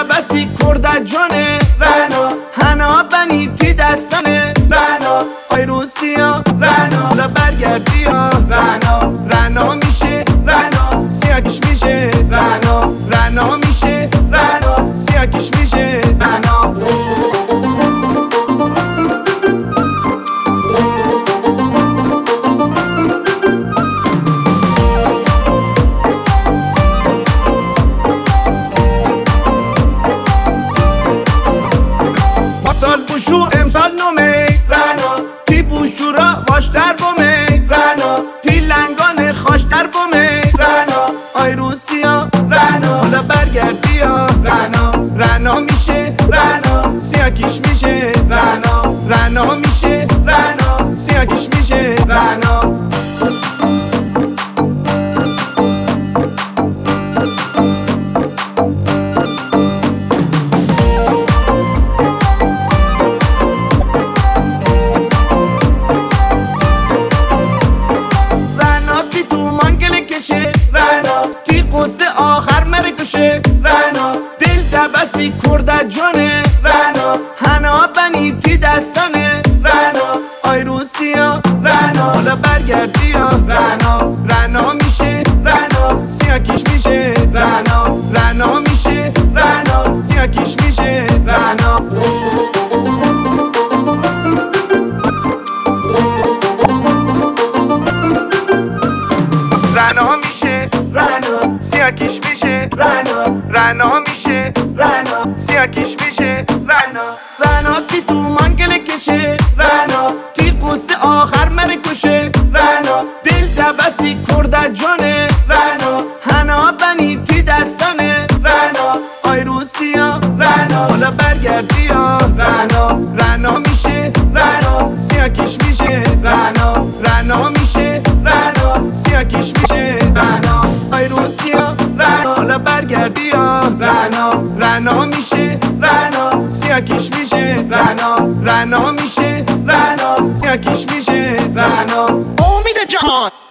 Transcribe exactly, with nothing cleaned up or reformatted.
دبسی کرد جانه رنا هنا بنی تی دستانه رنا آی روسیا رنا را برگردی ها رنا رنا میشه رنا سیاکش میشه رنا رنا میشه رنا سیاکش میشه رنا سال بوشو امسال نومه رنا تی بوشو را واشتر بومه رنا تی لنگان خواشتر بومه رنا آی روسیا رنا حالا برگردی ها رنا رنا میشه رنا سیاکیش میشه رنا رنا میشه رنا سیاکیش میشه رنا رنا تی قصه آخر مره کشه رنا دل دبسی کرد جانه رنا هنا بنی تی دستانه رنا آی روسیا رنا حالا برگردی ها رنا رنا میشه رنا سیاکیش میشه رنا رنا میشه رنا سیاکیش میشه رنا رنا میشه رنا سیاکیش میشه رنا رنا میشه رنا سیاکیش میشه رنا رنا تی تو منگل کشه رنا تی قصه آخر مره کشه رنا دل دبسی کرد جانه رنا هنا بنی تی دستانه رنا آی روسیا رنا حالا برگردی ها رنا رنا میشه رنا سیاکیش میشه رنا رنا میشه رنا سیاکیش میشه رنا آی روسیا رنا حالا برگردی ها رنا رنا میشه رنا سیاکیش میشه رنا رنا میشه رنا سیاکیش میشه رنا امید جهان.